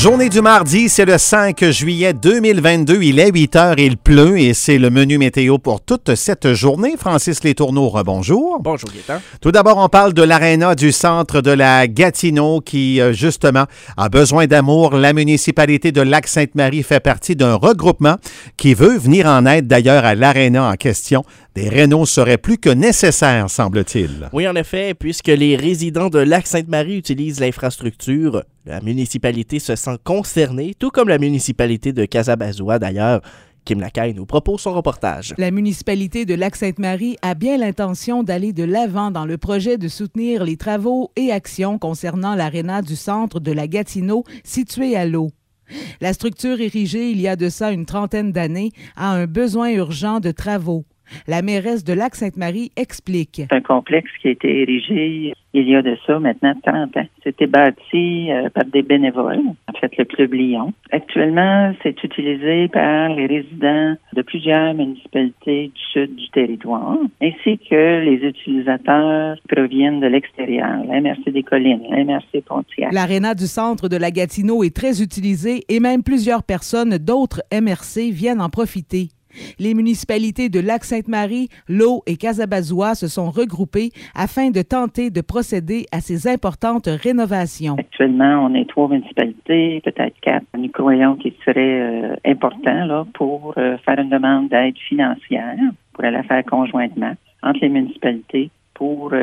Journée du mardi, c'est le 5 juillet 2022. Il est 8 heures et il pleut et c'est le menu météo pour toute cette journée. Francis Letourneau, rebonjour. Bonjour Gaétan. Tout d'abord, on parle de l'aréna du centre de la Gatineau qui, justement, a besoin d'amour. La municipalité de Lac-Sainte-Marie fait partie d'un regroupement qui veut venir en aide d'ailleurs à l'aréna en question. Des rénaux seraient plus que nécessaires, semble-t-il. Oui, en effet, puisque les résidents de Lac-Sainte-Marie utilisent l'infrastructure, la municipalité se sent concernée, tout comme la municipalité de Casabazois d'ailleurs. Kim Lacaille nous propose son reportage. La municipalité de Lac-Sainte-Marie a bien l'intention d'aller de l'avant dans le projet de soutenir les travaux et actions concernant l'aréna du centre de la Gatineau située à l'eau. La structure érigée il y a de ça une trentaine d'années a un besoin urgent de travaux. La mairesse de Lac-Sainte-Marie explique. C'est un complexe qui a été érigé il y a de ça maintenant 30 ans. C'était bâti par des bénévoles, en fait le Club Lyon. Actuellement, c'est utilisé par les résidents de plusieurs municipalités du sud du territoire, ainsi que les utilisateurs qui proviennent de l'extérieur, la MRC des Collines, la MRC Pontiac. L'aréna du centre de la Gatineau est très utilisée et même plusieurs personnes d'autres MRC viennent en profiter. Les municipalités de Lac-Sainte-Marie, L'Eau et Casabazois se sont regroupées afin de tenter de procéder à ces importantes rénovations. Actuellement, on est 3 municipalités, peut-être 4. Nous croyons qu'il serait important là, pour faire une demande d'aide financière, pour la faire conjointement entre les municipalités pour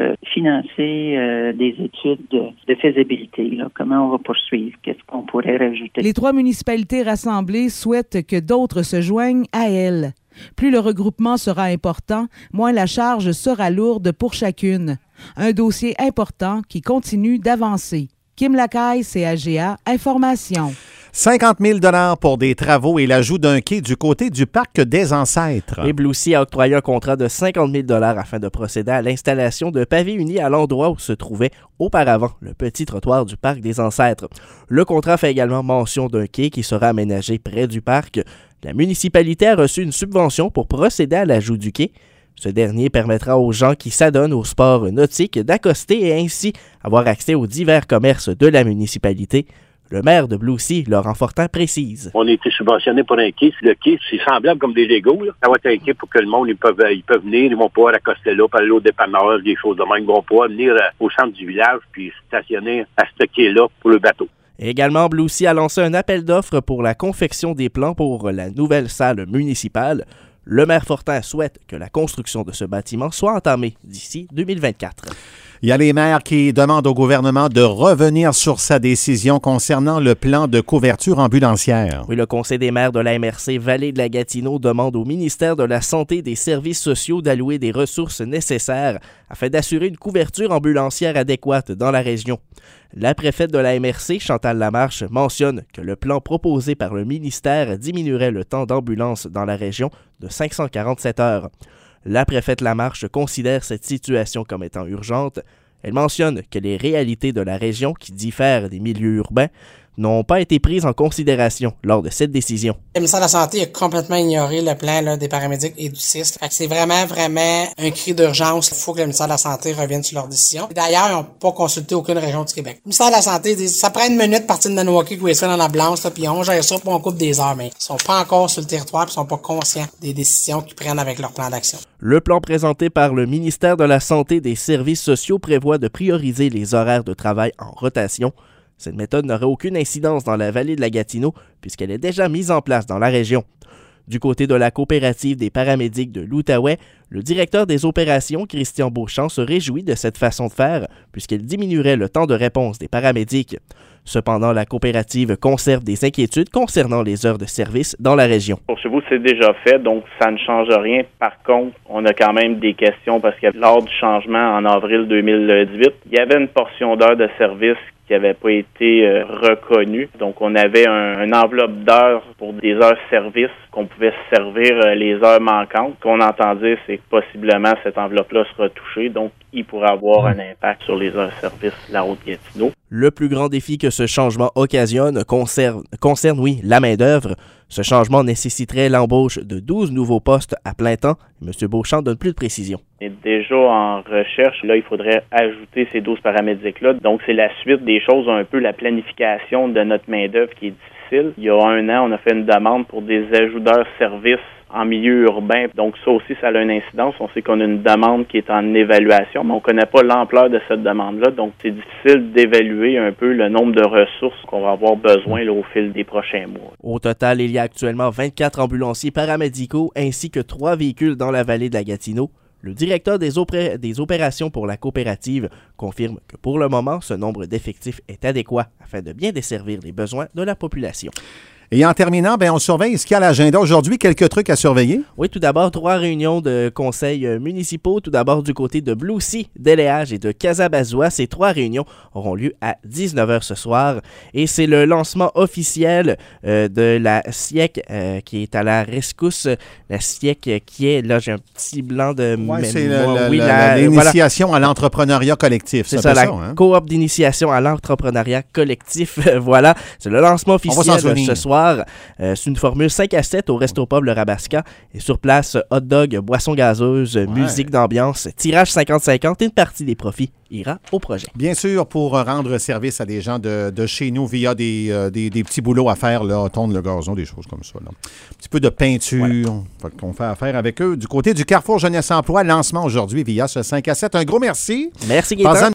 financer des études de faisabilité. Là. Comment on va poursuivre? Qu'est-ce qu'on pourrait rajouter? Les 3 municipalités rassemblées souhaitent que d'autres se joignent à elles. Plus le regroupement sera important, moins la charge sera lourde pour chacune. Un dossier important qui continue d'avancer. Kim Lacaille, CAGA, Information. 50 000 $ pour des travaux et l'ajout d'un quai du côté du parc des Ancêtres. Et Blue Sea a octroyé un contrat de 50 000 $ afin de procéder à l'installation de pavés unis à l'endroit où se trouvait auparavant le petit trottoir du parc des Ancêtres. Le contrat fait également mention d'un quai qui sera aménagé près du parc. La municipalité a reçu une subvention pour procéder à l'ajout du quai. Ce dernier permettra aux gens qui s'adonnent au sport nautique d'accoster et ainsi avoir accès aux divers commerces de la municipalité. Le maire de Blue Sea, Laurent Fortin, précise. On a été subventionné pour un quai. Le quai, c'est semblable comme des Legos. Là. Ça va être un quai pour que le monde, ils peuvent venir, ils vont pouvoir accoster là, aller au dépanneur, des choses de même. Ils vont pouvoir venir au centre du village puis stationner à ce quai-là pour le bateau. Également, Blue Sea a lancé un appel d'offres pour la confection des plans pour la nouvelle salle municipale. Le maire Fortin souhaite que la construction de ce bâtiment soit entamée d'ici 2024. Il y a les maires qui demandent au gouvernement de revenir sur sa décision concernant le plan de couverture ambulancière. Oui, le Conseil des maires de la MRC Vallée de la Gatineau demande au ministère de la Santé et des Services sociaux d'allouer des ressources nécessaires afin d'assurer une couverture ambulancière adéquate dans la région. La préfète de la MRC, Chantal Lamarche, mentionne que le plan proposé par le ministère diminuerait le temps d'ambulance dans la région de 547 heures. La préfète Lamarche considère cette situation comme étant urgente. Elle mentionne que les réalités de la région, qui diffèrent des milieux urbains, n'ont pas été prises en considération lors de cette décision. Le ministère de la Santé a complètement ignoré le plan là, des paramédics et du CIS. Fait que c'est vraiment un cri d'urgence. Il faut que le ministère de la Santé revienne sur leur décision. D'ailleurs, ils n'ont pas consulté aucune région du Québec. Le ministère de la Santé dit ça prend 1 minute de partir de Maniwaki, Western dans l'ambulance, puis on gère ça pour on coupe des heures. Mais ils sont pas encore sur le territoire et ils sont pas conscients des décisions qu'ils prennent avec leur plan d'action. Le plan présenté par le ministère de la Santé et des Services sociaux prévoit de prioriser les horaires de travail en rotation. Cette méthode n'aurait aucune incidence dans la vallée de la Gatineau puisqu'elle est déjà mise en place dans la région. Du côté de la coopérative des paramédics de l'Outaouais, le directeur des opérations, Christian Beauchamp, se réjouit de cette façon de faire puisqu'elle diminuerait le temps de réponse des paramédics. Cependant, la coopérative conserve des inquiétudes concernant les heures de service dans la région. Pour chez vous, c'est déjà fait, donc ça ne change rien. Par contre, on a quand même des questions parce que lors du changement en avril 2018, il y avait une portion d'heures de service qui n'avait pas été reconnue. Donc, on avait une enveloppe d'heures pour des heures service qu'on pouvait servir les heures manquantes. Ce qu'on entend dire, c'est que possiblement cette enveloppe-là sera touchée. Donc, il pourrait avoir un impact sur les heures service de la Haute-Gatineau. Le plus grand défi que ce changement occasionne concerne la main-d'œuvre. Ce changement nécessiterait l'embauche de 12 nouveaux postes à plein temps. M. Beauchamp donne plus de précisions. On est déjà en recherche. Là, il faudrait ajouter ces 12 paramédics-là. Donc, c'est la suite des choses, un peu la planification de notre main-d'œuvre qui est difficile. Il y a 1 an, on a fait une demande pour des ajouteurs services en milieu urbain. Donc, ça aussi, ça a une incidence. On sait qu'on a une demande qui est en évaluation, mais on ne connaît pas l'ampleur de cette demande-là. Donc, c'est difficile d'évaluer un peu le nombre de ressources qu'on va avoir besoin là, au fil des prochains mois. Au total, il y a actuellement 24 ambulanciers paramédicaux ainsi que 3 véhicules dans la vallée de la Gatineau. Le directeur des opérations pour la coopérative confirme que pour le moment, ce nombre d'effectifs est adéquat afin de bien desservir les besoins de la population. Et en terminant, on surveille ce qu'il y a à l'agenda aujourd'hui. Quelques trucs à surveiller? Oui, tout d'abord, 3 réunions de conseils municipaux. Tout d'abord, du côté de Blue Sea, d'Eléage et de Casabazoua. Ces 3 réunions auront lieu à 19h ce soir. Et c'est le lancement officiel de la SIEC qui est à la rescousse. La SIEC qui est, là, j'ai un petit blanc de mémoire. C'est l'initiation à l'entrepreneuriat collectif. C'est ça, la coop d'initiation à l'entrepreneuriat collectif. Voilà, c'est le lancement officiel ce soir. C'est une formule 5 à 7 au Resto Pub Le Rabasca. Et sur place, hot dog, boissons gazeuses, musique d'ambiance, tirage 50-50 et une partie des profits ira au projet. Bien sûr, pour rendre service à des gens de chez nous via des petits boulots à faire, là, tondre le gazon, des choses comme ça. Là. Un petit peu de peinture, qu'on fait affaire avec eux. Du côté du Carrefour Jeunesse Emploi, lancement aujourd'hui via ce 5 à 7. Un gros merci. Merci, Gaëtan.